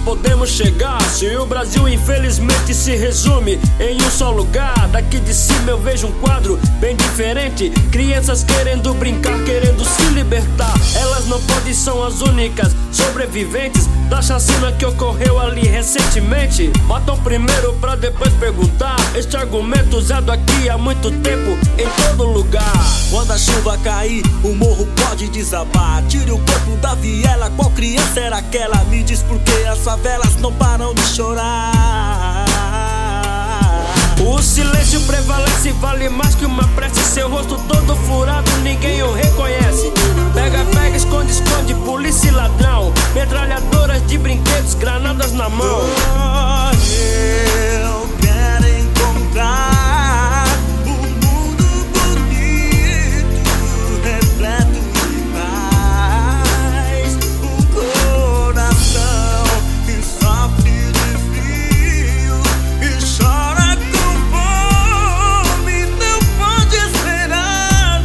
podemos chegar se o Brasil infelizmente se resume em um só lugar? Daqui de cima eu vejo um quadro bem diferente. Crianças querendo brincar, querendo se libertar. Elas não podem, são as únicas sobreviventes da chacina que ocorreu ali recentemente. Matam primeiro pra depois perguntar. Este argumento usado aqui há muito tempo, em todo lugar. Quando a chuva cair, o morro pode desabar. Tire o corpo da viela, qual criança era aquela? Me diz por que as favelas não param de chorar. O silêncio prevalece, vale mais que uma prece. Seu rosto todo furado, ninguém o reconhece. Pega, pega, esconde, esconde, polícia e ladrão. Metralhadoras de brinquedos, granadas na mão. Eu quero encontrar um mundo bonito, repleto de paz. Um coração que sofre de frio e chora com fome, não pode esperar,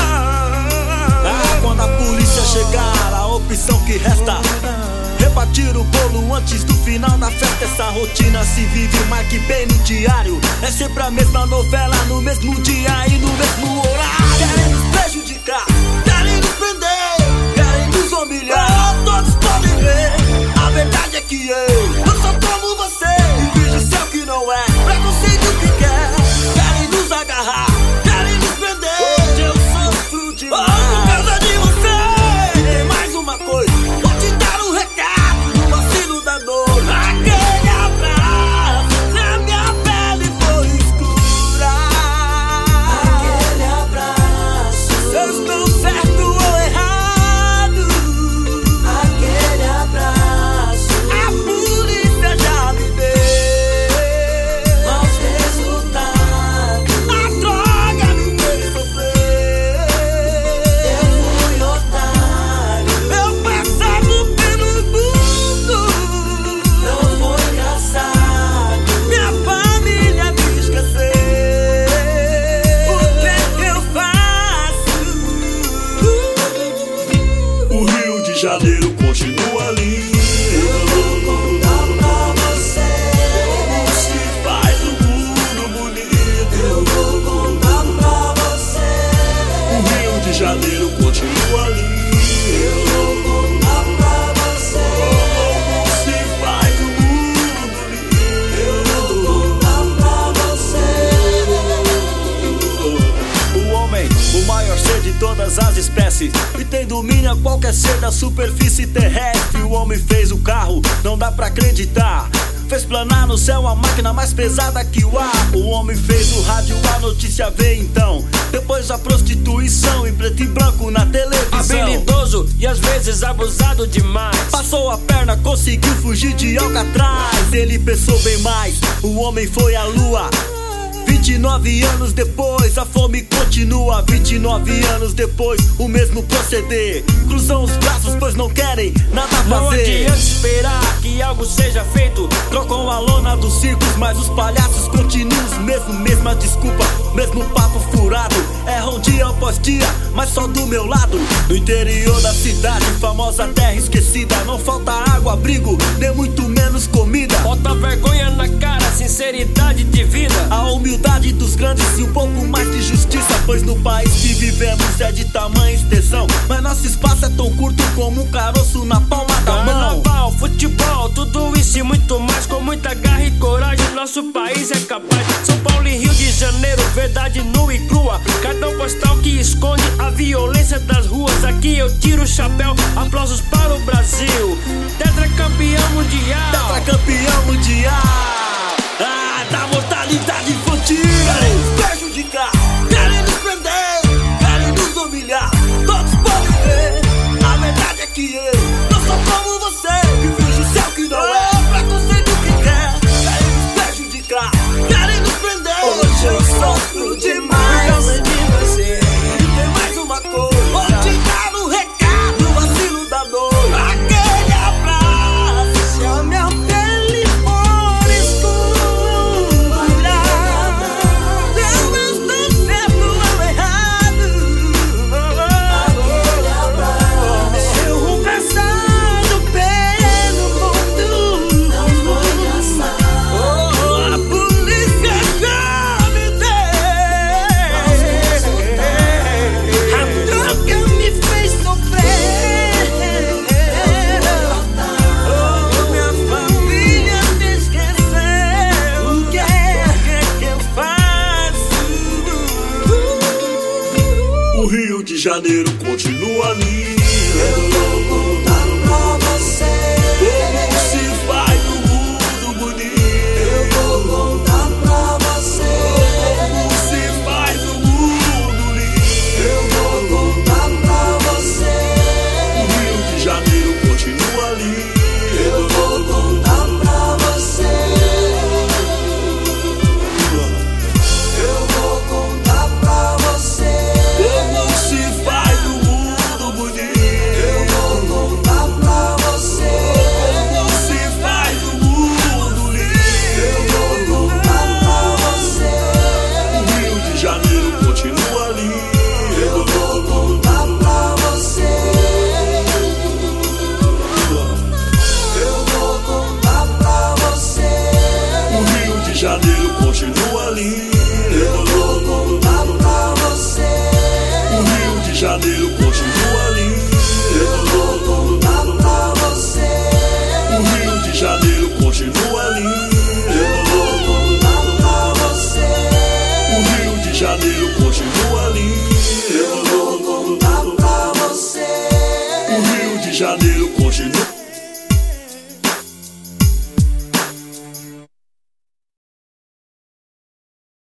não. Quando a polícia chegar, a opção que resta: repartir o bolo antes do final da festa. Essa rotina se vive mais que bem no diário. É sempre a mesma novela, no mesmo dia e no mesmo horário. Querem nos prejudicar, querem nos prender, querem nos humilhar. Todos podem ver, a verdade é que eu sou como você e vejo o céu que não é. Preconceito que quer, querem nos agarrar, querem nos prender. Hoje eu sofro demais por causa de você. E tem mais uma coisa, vou te dar um recado no vacilo da dor. Aquele abraço, se a minha pele for escura. Aquele abraço, se eu estou certo ou errado. Aquele abraço, a polícia já me deu maus resultados. A droga me fez sofrer. Eu fui otário, eu passava pelo mundo. Não foi engraçado, minha família me esqueceu. O que eu faço? O Rio de Janeiro continua lindo. Eu vou contar pra você como se faz o mundo bonito. Eu vou contar pra você. O Rio de Janeiro continua lindo. Eu vou contar pra você como se faz o mundo bonito. Eu vou contar pra você. O homem, o maior ser de todas as espécies, e tem domínio a qualquer ser da superfície terrestre. O homem fez o carro, não dá pra acreditar. Fez planar no céu a máquina mais pesada que o ar. O homem fez o rádio, a notícia veio então. Depois a prostituição em preto e branco na televisão. Habilidoso e às vezes abusado demais. Passou a perna, conseguiu fugir de Alcatraz. Ele pensou bem mais, o homem foi à lua. 29 anos depois, a fome continua. 29 anos depois, o mesmo proceder. Cruzam os braços, pois não querem nada fazer. Não adianta esperar que algo seja feito. Trocam a lona dos circos, mas os palhaços continuam os mesmos. Mesma desculpa, mesmo papo furado. Erram dia após dia, mas só do meu lado. No interior da cidade, famosa terra esquecida, não falta água, abrigo, nem muito menos comida. Bota vergonha na cara, sinceridade de vida. A humildade dos grandes e um pouco mais de justiça, pois no país que vivemos é de tamanha extensão, mas nosso espaço é tão curto como um caroço na palma da mão. Carnaval, futebol, tudo isso e muito mais. Com muita garra e coragem, nosso país é capaz. São Paulo e Rio de Janeiro, verdade nua e crua. Cartão postal que esconde a violência das ruas. Aqui eu tiro o chapéu, aplausos para o Brasil. Tetracampeão mundial. Tetracampeão mundial. Da mortalidade infantil. Querem nos prejudicar, querem nos prender, querem nos humilhar. Todos podem ver, a verdade é que eu não sou como você, que vejo o céu que não é. Preconceito que quer, querem nos prejudicar, querem nos prender. Hoje eu sofro demais. E tem mais uma coisa, vou te dar um recado, o vacilo da dor. Aquele abraço, se a minha pele for escura. Janeiro continua lindo. Eu vou contar pra você Como se faz no mundo bonito. Eu vou contar pra você Como se faz no mundo lindo. Eu vou contar pra você O Rio de Janeiro continua lindo. Eu vou contar pra você Eu vou contar pra você Como se faz no mundo bonito. Eu vou contar pra você Como se faz no mundo lindo. Eu vou contar pra você O Rio de Janeiro continua lindo. Eu vou contar pra você Eu vou contar pra você O Rio de Janeiro continua lindo. Eu vou contar pra você O Rio de Janeiro continua lindo. Eu vou contar pra você O Rio de Janeiro continua lindo. Eu vou contar pra você O Rio de Janeiro continua lindo. Eu vou contar pra você O Rio de Janeiro continua